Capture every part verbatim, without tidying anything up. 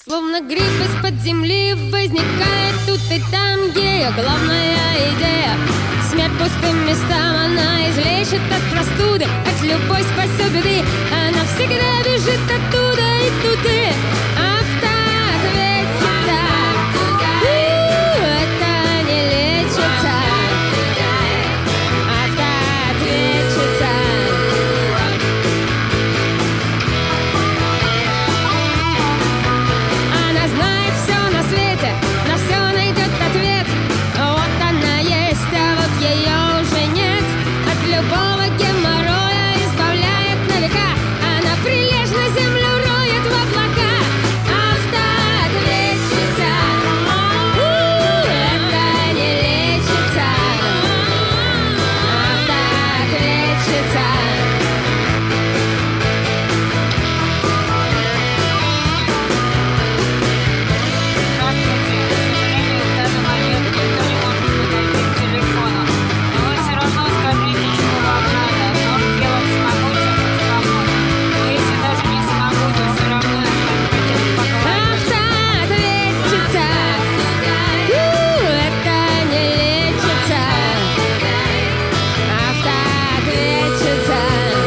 Словно гриб из-под земли возникает тут и там ее главная идея. Смерть пустым местам, она излечит от простуды, от любой спасет беды. Она всегда бежит оттуда и туды. Автоответчица, это не лечится. Автоответчица. Она знает все на свете, на все найдет ответ. Вот она есть, а вот ее уже нет. От любого геморроя избавляет на века. Она прилежно землю роет в облака. Автоответчица, это не лечится. Автоответчица. Здравствуйте. К сожалению, в данный момент никто не может подойти к телефону. Но вы все равно скажите, чего вам надо. Но сделать смогу, чем-нибудь помочь. Но если даже не смогу, то все равно я с вами хотела бы поговорить. Автоответчица, это не лечится. Автоответчица.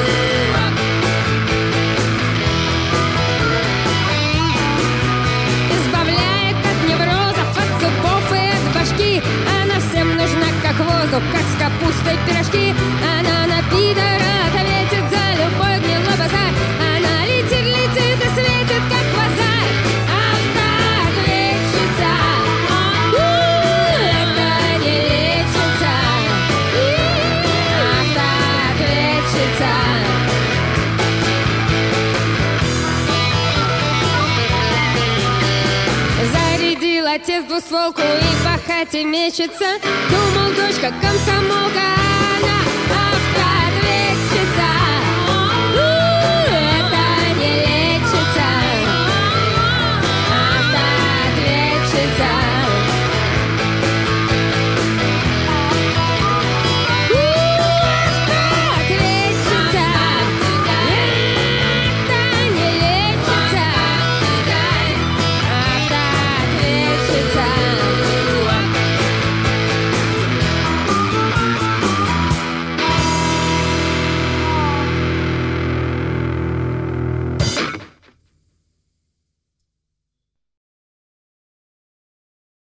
Избавляет от неврозов, от зубов и от башки. Она всем нужна, как воздух, как с капустой пирожки. Она на пидора ответит за любой гнилой базар. Она летит, летит и светит, как квазар. Автоответчица, это не лечится. Автоответчица. Зарядил отец двустволку и по хате мечется. Думал, дочка комсомолка, она